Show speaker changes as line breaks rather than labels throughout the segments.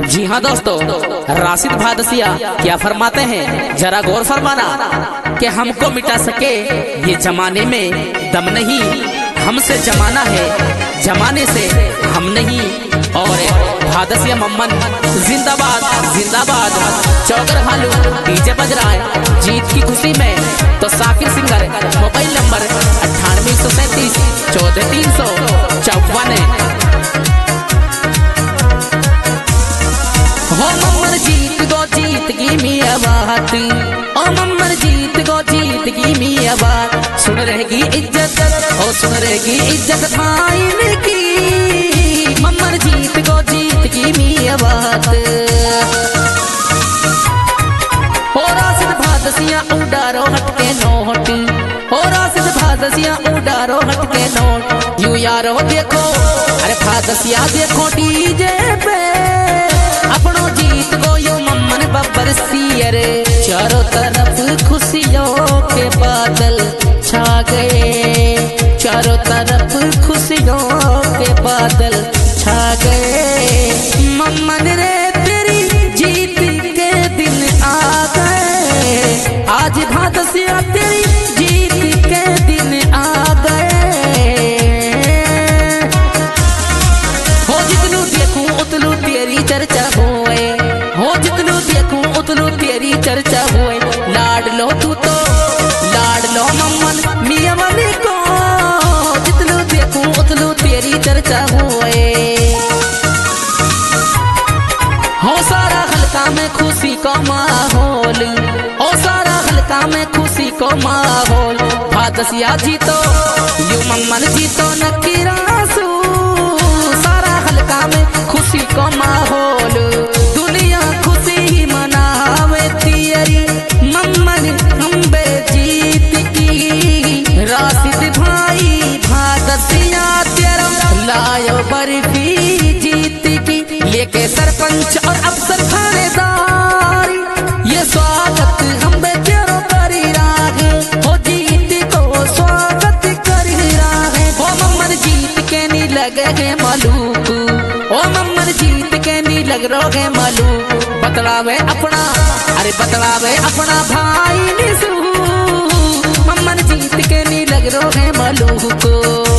जी हाँ दोस्तों, राशिद भादसिया क्या फरमाते हैं, जरा गौर फरमाना कि हमको मिटा सके ये जमाने में दम नहीं, हमसे जमाना है जमाने से हम नहीं। और भादसिया मम्मन जिंदाबाद जिंदाबाद। चौगर हालू डीजे बज रहा है जीत की खुशी में, तो साकिर सिंगर मोबाइल नंबर 9837 14354 है। हो मम्मन जीत गो जीत की मियाँ बात, ओ मम्मन जीत गो जीत की मियाँ बात। सुन रहेगी इज्जत, ओ सुन रहेगी इज्जत भाई की, मम्मन जीत गो जीत की मियाँ बात। हो राशिद भादसिया उडारो हटके नोट, हो राशिद भादसिया उडारो हटके नोट। यू यारो देखो, अरे भादसिया देखो डीजे पे, अपनों जीत गो यो मम्मन बब्बर सियर। चारों तरफ खुशियों के बादल छा गए, चारों तरफ खुशियों के बादल छा गए। मम्मन रे तेरी जीत के दिन आ गए, आज भादसिया तेरी जीत के दिन आ गए। हो जितनू देखूं उतनू तेरी चर्चा होए, हो जितनू देखूं उतनू तेरी चर्चा होए। लाड लो तू तो लाड लो मम्मन मियाँ वाली को, जितनू देखूं उतनू तेरी चर्चा होए। हो सारा हल्का में खुशी को माहौल, हो सारा हल्का में खुशी को माहौल। भादसिया जीतो यू मम्मन जीतो नकीरासू, सारा हल्का में खुशी को माहौल। दुनिया खुशी ही मनावे तियरी, मम्मन अम्बे जीत की। राशिद भाई भादसिया तेरा लायो बर्फी जीत की, लेके सरपंच और अफसर थानेदारी, ये स्वागत अम्बे तेरो करी राहे। हो जीत को स्वागत करी राहे। हो मम्मन जीत के नी लगे है मालूक, ओ मम्मन जीत के नी लग रोगे मालूक। बतलावे अपना, अरे बतलावे अपना भाई निसू, मम्मन जीत के नी लग रोगे मालूक।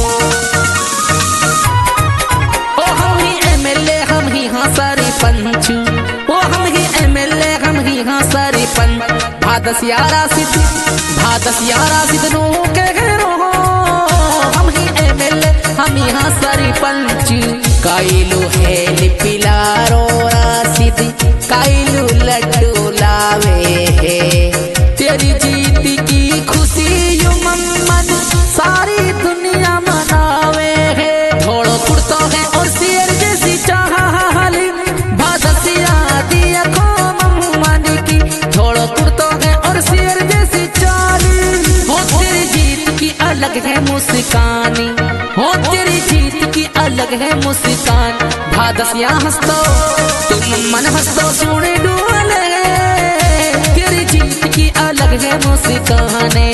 ओ हम ही एमएलए हम ही हाँ सारे पंच, ओ हम ही एमएलए हम ही हाँ सारे पंच। भादसिया राशिद, भादसिया राशिद नो के घेरो, हम ही एमएलए हम ही हाँ सारे पंच। काइलू है लिपिलारो राशिद, काइलू लड्डू लावे है, तेरी जीत की खुशी यू मम्मन सारी दुनिया मनावे है। थोड़ो कुर्तो है और शेर जैसी चाल, भादसिया दिया को मम्मन की। थोड़ो कुर्तो है और शेर जैसी चाल, हो तेरी जीत की अलग है मुस्कानी, हो तेरी जीत की अलग है मुस्कान। भादसिया हंसतो तुम मम्मन हंसतो सुने डोले, तेरी जीत की अलग है मुस्काने।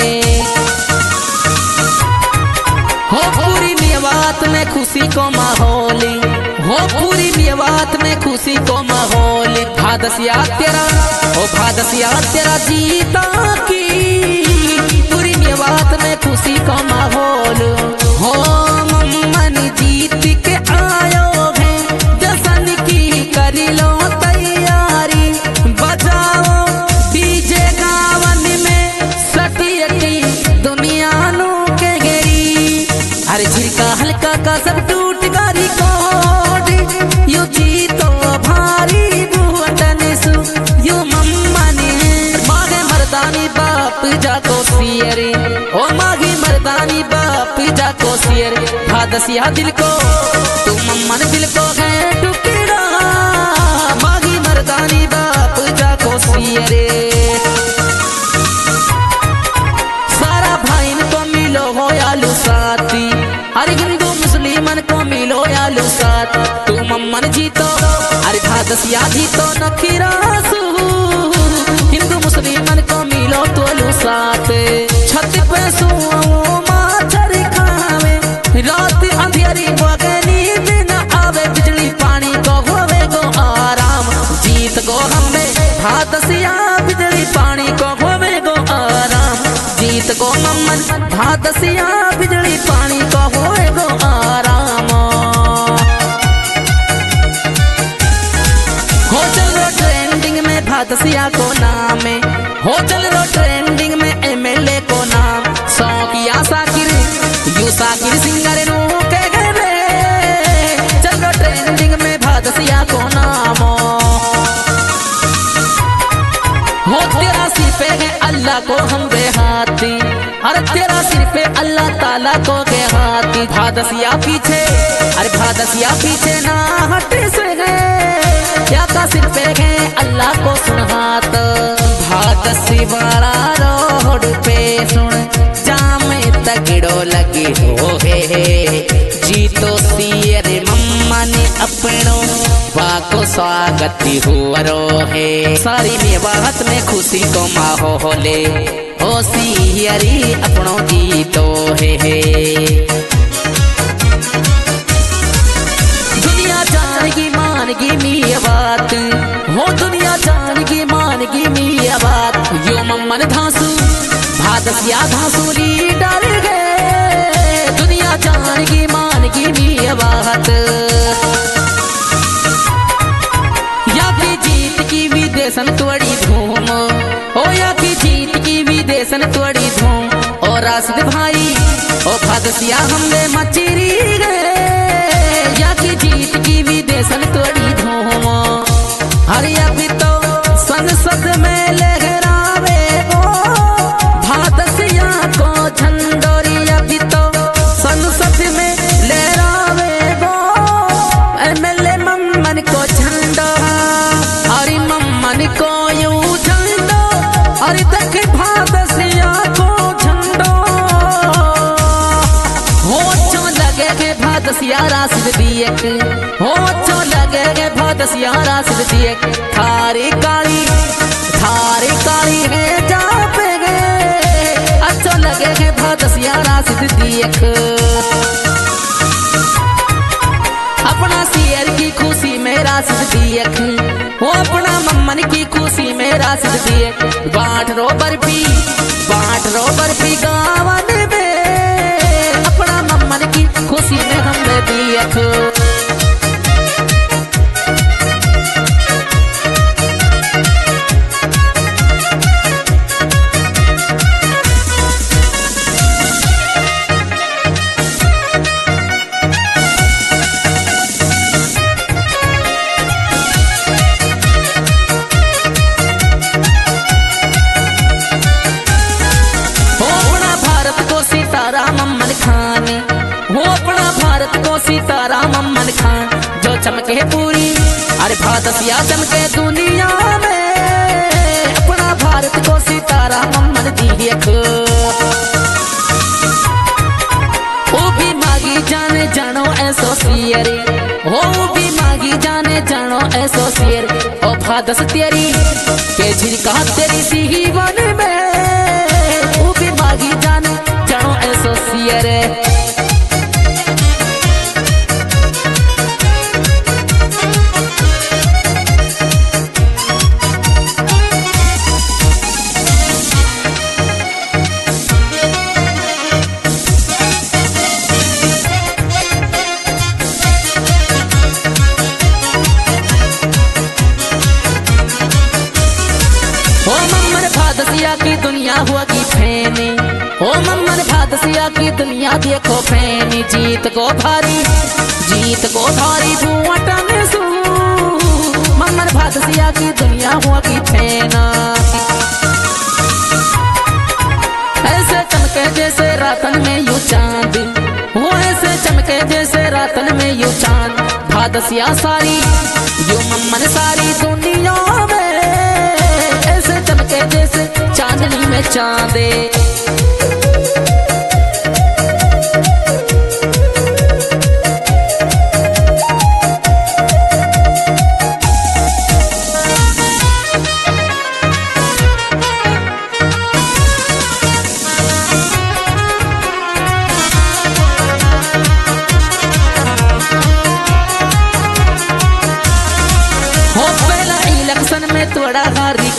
हो पूरी मेवात में खुशी को माहौल, हो पूरी मेवात में खुशी को माहौल। भादसिया तेरा, ओ भादसिया तेरा जीता की, पूरी मेवात में खुशी को माहौल। हो मम्मन जीत के आयो है, जशन की करी लो तैयारी। बजाओ डीजे गावन में सटियटी दुनिया नो के घेरी। अरे झिरका हल्का का सब टूट का रिकॉर्ड, यू जीतो भारी बुअटन सु यू मम्मन। मागे मर्दानी बाप जाको सियरे, ओ मागी मर्दानी बाप जाको सियर। भादसिया दिल को तू मम्मन दिल को है टुकड़ा, मागी मर्दानी बाप जाको सियरे। सारा भाईन को मिलो हो यालू साथी, अरे हिंदू मुस्लिमन को मिलो यालू साथ। तू मम्मन जीतो अरे भादसिया जीतो नखीरासू, हिंदू मुस्लिमन को मिलो तोलू साथ। छत पे सुओ माचर खावे, रात अंधेरी बगे नींद न आवे, बिजली पानी को होवे गो आराम। गो मम्मन भादसिया बिजली पानी को होए गो आराम। हो चल रो ट्रेंडिंग में भादसिया को नाम है, हो चल रो ट्रेंडिंग में एमएलए को नाम। सौकिया साकिर यू साकिर सिंगर नो के गले चल रो ट्रेंडिंग में भादसिया को नाम। हो तेरा सिर पे है अल्लाह को हम बेहाती, अरे तेरा सिर पे अल्लाह ताला को के हाथी। भादसिया पीछे, अरे भादसिया पीछे ना हट से गए, क्या का सिर पे है अल्लाह को सुन हाथ। भादसी वाला रोड पे सुन जामे तगड़ो लगे हो हे जी तो सियर मम्मा ने अपनों वाको स्वागत हुआ रो है। सारी मेवात में खुशी को माहौले हो सियरी अपनों गीतो है। दुनिया जानेगी मानगी मिया बात, हो दुनिया जानेगी मानगी मिया बात। यो मम्मन धांसू भादसिया धांसूरी डर गए, दुनिया जानेगी मानगी मिया बात। या की जीत की विदेशन तोड़ी धूम, ओ या की जीत की विदेशन तोड़ी धूम। और राशिद भाई ओ भादसिया हमने मचेरी गए, या की जीत की विदेशन तोड़ी धूम। अरे अभी तो संसद में लहरावे गो भादसिया को झंडोरी। अभी तो संसद में लहरावे गो एमएलए मम्मन को झंडो। अरे मम्मन को यू झंडो, अरे तक भादसिया को झंडो। हो अच्छो लगे के भादसिया राशिद दिए, हो अच्छो लगे के भादसिया राशिद दिए। थारी काली है जा पे गए, अच्छो लगे के भादसिया राशिद दिए। अपना सियर की खुशी में राशिद दिए, वो अपना मम्मन की खुशी में राशिद दिए। बांट रो बर्फी गावन में, अपना मम्मन की खुशी में हमने दिए। वो अपना भारत को सीताराम मम्मन खान जो चमके पूरी, अरे भादसिया चमके दुनिया में। अपना भारत को सीताराम मम्मन देख, वो भी मांगी जाने जानो ऐसो सियर, वो भी मांगी जाने जानो ऐसो सियर। ओ भादस तेरी के झिरका तेरी सी वन में, वो भी मांगी जाने जानो ऐसो सियर। भादसिया की दुनिया हुआ की फैनी, ओ मम्मन भादसिया की दुनिया देखो फैनी। जीत को भारी धुआं टन सू, मम्मन भादसिया की दुनिया हुआ की फैना। ऐसे चमके जैसे रातन में यू चांद, वो ऐसे चमके जैसे रातन में यू चांद। भादसिया सारी यू मम्मन सारी दुनिया में, ऐसे चमके जैसे चांदनी में चांदे।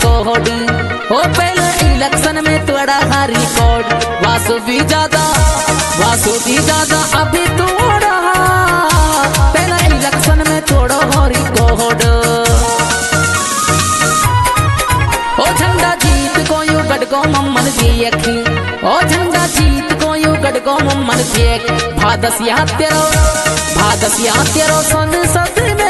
कोड ओ पहले इलेक्शन में तोड़ा हारी कोड वासु भी ज्यादा अभी तोड़ा पहले इलेक्शन में तोड़ो हारी कोड ओ झंडा जीत को यू गडको मम्मन देखी ओ झंडा जीत को यू गडको मम्मन देख भादसिया तेरो संसद में